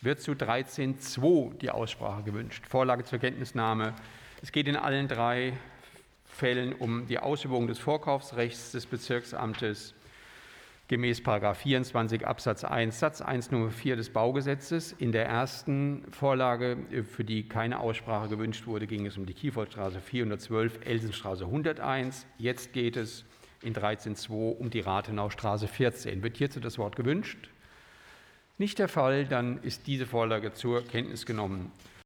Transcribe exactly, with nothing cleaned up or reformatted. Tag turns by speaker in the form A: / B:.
A: Wird zu dreizehn Punkt zwei die Aussprache gewünscht? Vorlage zur Kenntnisnahme. Es geht in allen drei Fällen um die Ausübung des Vorkaufsrechts des Bezirksamtes gemäß § vierundzwanzig Absatz eins Satz eins Nummer vier des Baugesetzes. In der ersten Vorlage, für die keine Aussprache gewünscht wurde, ging es um die Kieferstraße vierhundertzwölf, Elsenstraße hunderteins. Jetzt geht es in dreizehn Punkt zwei um die Rathenaustraße vierzehn. Wird hierzu das Wort gewünscht? Nicht der Fall, dann ist diese Vorlage zur Kenntnis genommen.